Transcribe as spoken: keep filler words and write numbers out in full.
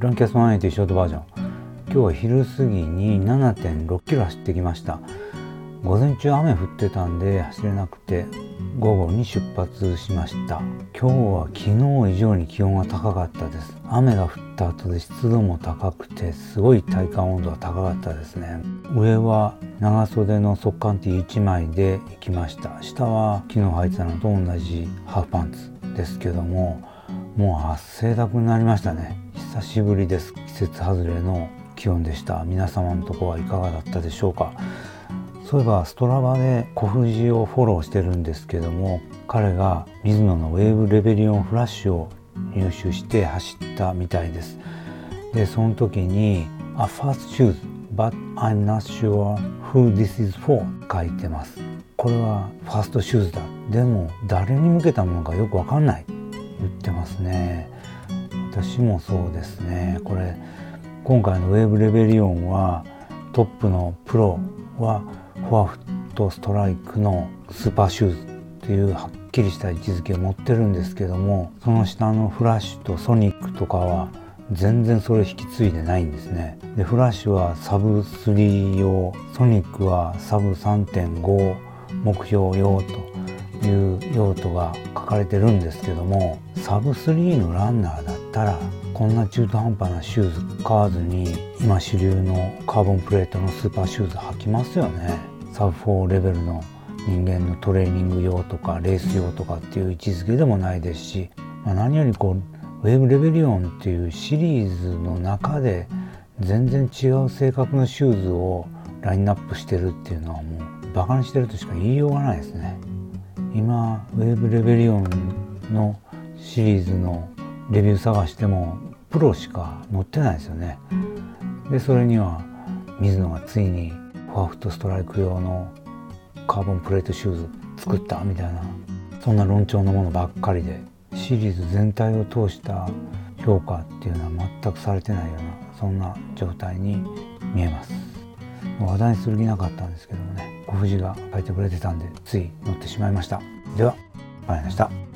ランキャストひゃくはちじゅうショートバージョン。今日は昼過ぎに ななてんろっキロ走ってきました。午前中雨降ってたんで走れなくて午後に出発しました。今日は昨日以上に気温が高かったです。雨が降った後で湿度も高くてすごい体感温度が高かったですね。上は長袖の速乾 T いちまいで行きました。下は昨日履いてたのと同じハーフパンツですけども、もう汗だくになりましたね。久しぶりです。季節外れの気温でした。皆様のところはいかがだったでしょうか。そういえばストラバで小藤をフォローしてるんですけども、彼がミズノのウェーブレベリオンフラッシュを入手して走ったみたいです。で、その時に A fast shoes but I'm not sure who this is for 書いてます。これはファーストシューズだ。でも誰に向けたものかよくわかんない。言ってますね。私もそうですね。これ今回のウェーブレベリオンはトップのプロはフォアフットストライクのスーパーシューズっていうはっきりした位置づけを持ってるんですけども、その下のフラッシュとソニックとかは全然それ引き継いでないんですね。で、フラッシュはサブスリー用、ソニックはサブ さんてんご 目標用という用途が書かれてるんですけども、サブスリーのランナーだったらこんな中途半端なシューズ買わずに今主流のカーボンプレートのスーパーシューズ履きますよね。サブフォーレベルの人間のトレーニング用とかレース用とかっていう位置づけでもないですし、まあ、何よりこうウェーブレベリオンっていうシリーズの中で全然違う性格のシューズをラインナップしてるっていうのはもうバカにしてるとしか言いようがないですね。今ウェーブレベリオンのシリーズのレビュー探してもプロしか載ってないですよね。で、それにはミズノがついにフォアフットストライク用のカーボンプレートシューズ作ったみたいな、そんな論調のものばっかりで、シリーズ全体を通した評価っていうのは全くされてないような、そんな状態に見えます。話題にする気なかったんですけどもね、小藤が書いてくれてたんでつい乗ってしまいました。では、バイナでした。